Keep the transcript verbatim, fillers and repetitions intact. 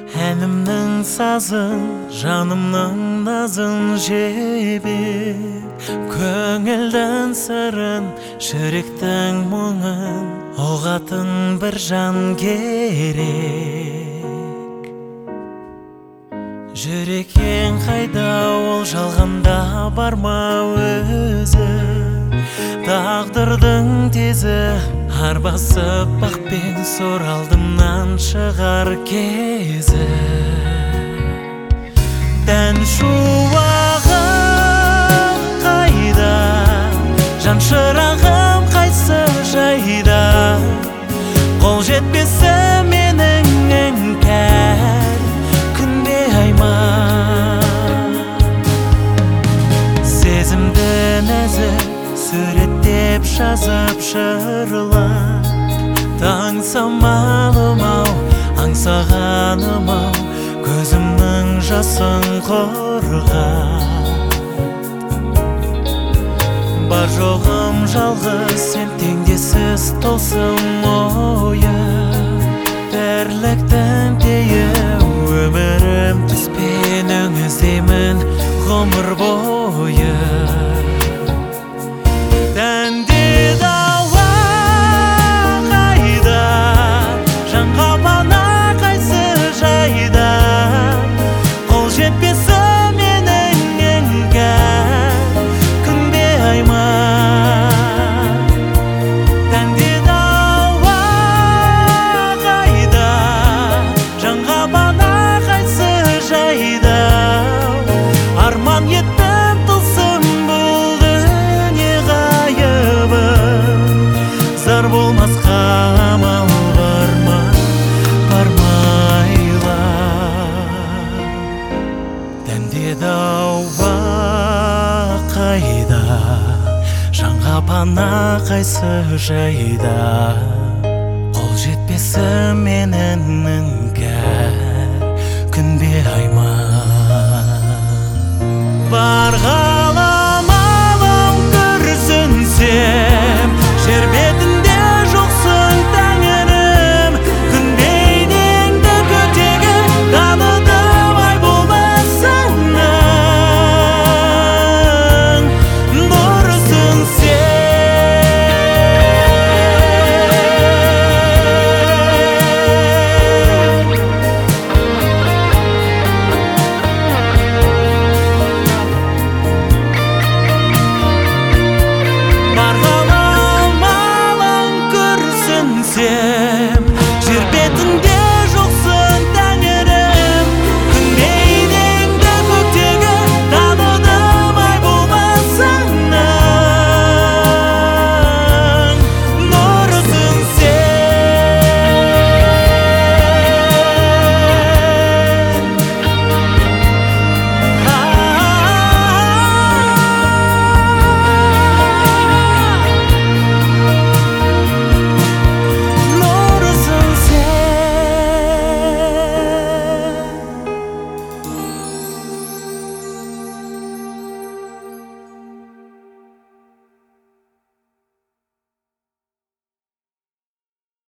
әнімнің сазын, жанымның назын жебеп, көңілдің сырын, жүректің мұңын ұғатын бір жан керек. Жүрекең қайда, ол жалғанда бар ма өзі? Тағдырдың тезі арбасып бақпен сор алдымнан шығар кезі. Тән шуағым қайда, жан шырағым қайсы жайда, қол жетпесі менің іңкәр күнде айма. Сезімді нәзік суреттеп жазып жырлап, таң самалым-ау, аңсағаным-ау, көзімнің жасын қорғап. Бар жоғым жалғыз, сен теңдессіз толсым ойым, тірліктің тейі өмірім түспенің іздеймін ғұмыр бойы. Тәнде дауа қайда, жанға бана қайсы жайда, қол жетпесі менің іңкәр күнде айма. Тәнде дауа қайда, жанға бана қайсы жайда, арман еттім тылсым болды не ғайыбы. Зар болмасқа амал бар ма, бармайла. Тәнде дауа қайда, жанға пана қайсы жайда, қол жетпесі